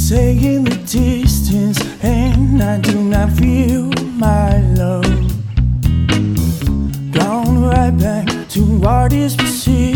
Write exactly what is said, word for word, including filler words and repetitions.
say in the distance, and I do not feel my love. Gone right back to what is perceived.